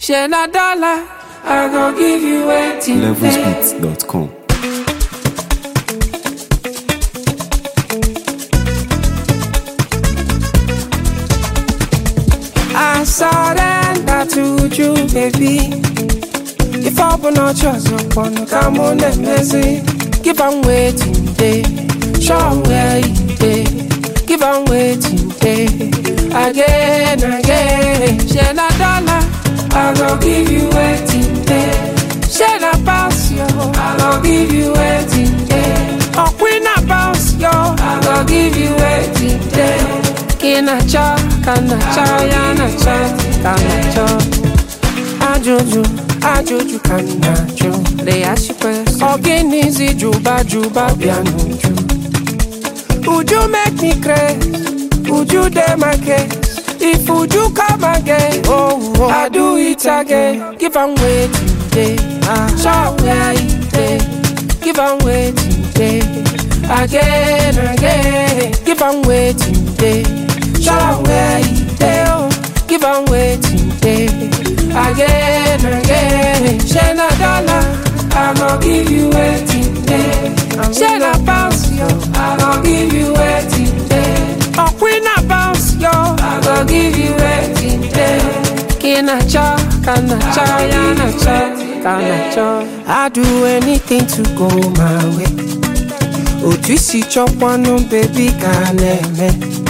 Share na dollar, I go give you waiting. Levelsbeats.com. I surrender to you, baby. If I open no trust upon, come on and messy. Give on waiting day, show where you day. Give on waiting day, again. Share na dollar, I go give you waiting day. Share na bounce yo, I go give you waiting day. Oh queen na bounce yo, I go give you waiting day. Kina cha, kana cha, yana cha, kana cha. Ajuju kana cho. They ask you questions. Organize juba piano. Would you make me crazy? Would you dare my case? If would you come again? Oh, I do it again. Give on waiting day. Show where you day. Give on waiting day. Again. Give on waiting day. Show where you day. Oh, give on waiting day. Again. Share na dollar, I go give you waiting day. Share na bounce yo, I go give you waiting day. Oh queen na bounce yo, I go give you waiting day. Kina cha, kana cha, yana cha, kana cha. I do anything to go my way. Oh twisi chop one baby kaneme.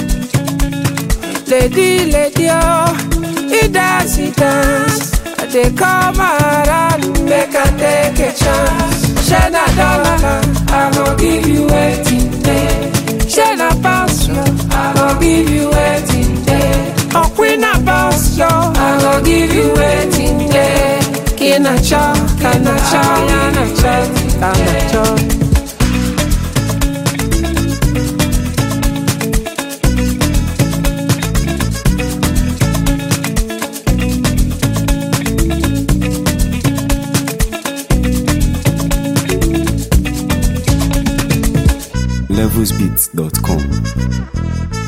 Lady oh. It dance. They come around, make I take a chance. Share na dollar, I go give you waiting day. Share na bounce yo, I go give you waiting day. Oh queen na bounce yo, I go give you waiting day. Kina cha, kana cha, yana cha, kana cha. Levelsbeats.com.